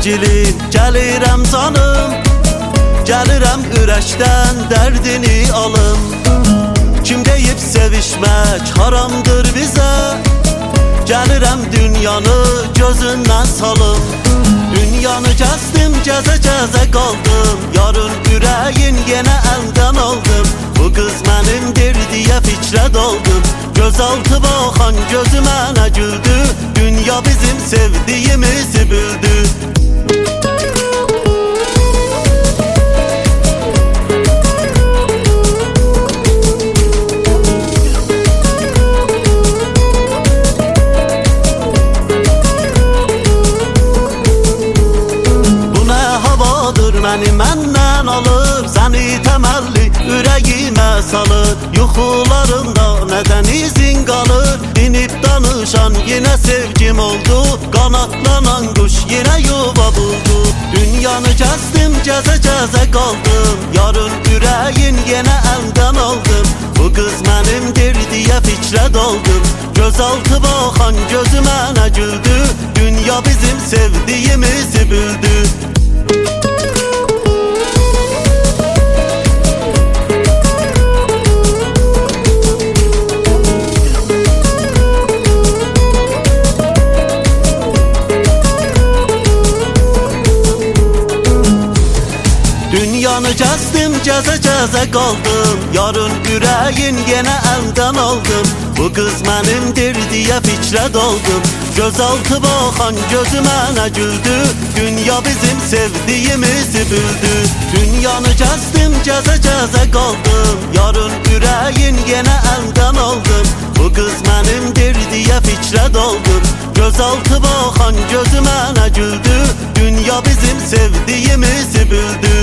sevgilim, gəlirəm canım, gəlirəm ürəkdən dərdini alım. Kim deyib sevişmək haramdır bizə, gəlirəm dünyanı gözündən salım. Dünyanı gəzdim, gəzə-gəzə qaldım, yarın ürəyin yenə əldən aldım. Bu qız mənimdir deyə fikrə daldım, gözaltı baxan gözümə nə güldü, dünya bizim sevdiyimizi bildi. Məni məndən alır, səni təməlli ürəyimə salır. Yuxularında nədən izin qalır, dinib danışan yenə sevgim oldu, qanatlanan quş yenə yuva buldu. Dünyanı gəzdim, gəzə-gəzə qaldım, yarın ürəyin yenə əldən aldım. Bu qız mənimdir deyə fikrə daldım, gözaltı baxan gözümə nə güldü, dünya bizim sevdiyimizi bildi. Dünyanı gəzdim, gəzə-gəzə qaldım, yarın ürəyin yenə əldən aldım. Bu qız mənimdir deyə fikrə daldım, gözaltı baxan gözümə nə güldü, dünya bizim sevdiyimizi bildi. Dünyanı gəzdim, gəzə-gəzə qaldım, yarın ürəyin yenə əldən aldım. Bu qız mənimdir deyə fikrə daldım, gözaltı baxan gözümə nə güldü, dünya bizim sevdiyimizi bildi.